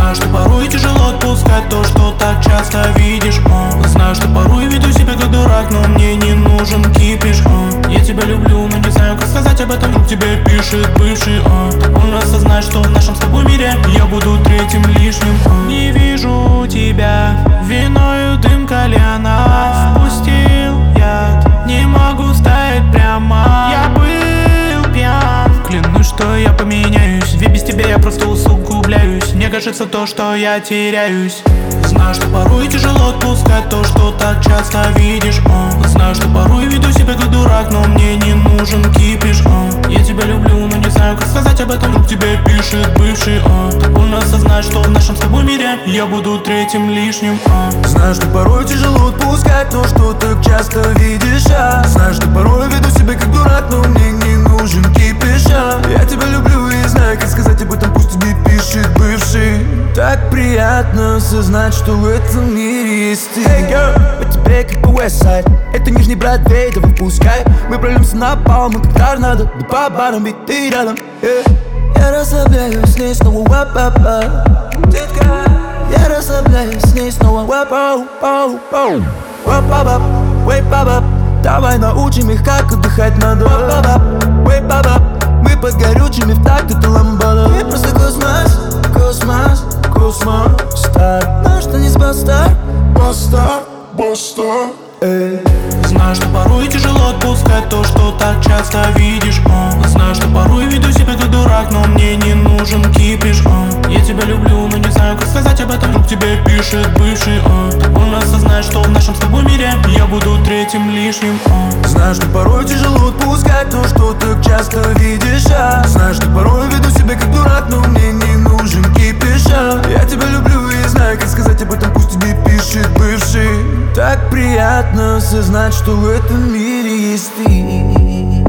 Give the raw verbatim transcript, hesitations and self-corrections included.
Знаю, что порой тяжело отпускать то, что так часто видишь. uh. Знаю, что порой веду себя как дурак, но мне не нужен кипиш. uh. Я тебя люблю, но не знаю, как сказать об этом. Вдруг тебе пишет бывший. uh. Так он осознает, что в нашем с тобой мире я буду третьим лишним. uh. Не вижу тебя, виною дым кальяна. Впустил яд, не могу стоять прямо. Я был пьян, клянусь, что я поменяюсь, ведь без тебя я просто усугубляюсь. Мне кажется то, что я теряюсь. Знаю, что порой тяжело отпускать то, что так часто видишь. uh. Знаю, что порой веду себя как дурак, но мне не нужен кипиш. uh. Я тебя люблю, но не знаю, как сказать об этом. Вдруг тебе пишет бывший. uh. Так он осознает, что в нашем с тобой мире я буду третьим лишним. uh. Знаю, что порой тяжело отпускать то, что так часто видишь. а Знаю, что порой веду себя как дурак, но мне не нужен кипиш. а Я тебя люблю и знаю, как сказать об этом. Пусть тебе пишет бывший. Так приятно осознать, что в этом мире есть ты. Hey girl, по тебе как по Westside. Это нижний Бродвей, давай впускай. Мы прольемся на пол, мы как торнадо. Да по барам, ведь ты рядом. yeah. Я расслабляюсь, с ней снова вап-папа. Я расслабляюсь, с ней снова вап-пау-пау. Вап-пап-пап, вейп-пап-пап. Давай научим их, как отдыхать надо. Вап-пап-пап, вейп-пап-пап. Мы под горючими в такт, это ламбада. Мы просто космос, космос, космос. Стар, наш танец бастар, бастар, бастар. Эй. Знаю, что порой тяжело отпускать то, что так часто видишь. uh. Знаю, что порой веду себя как дурак, но мне не нужен кипиш. uh. Я тебя люблю, но не знаю, как сказать об этом. Вдруг тебе пишет бывший. uh. Так он осознает, что в нашем с тобой мире я буду третьим лишним. uh. Знаю, что порой тяжело отпускать то, что так часто видишь. а Знаю, что порой веду себя как дурак, но мне не нужен кипиш. а Я тебя люблю и знаю, как сказать об этом. Пусть тебе пишет бывший. Так приятно осознать, что в этом мире есть ты.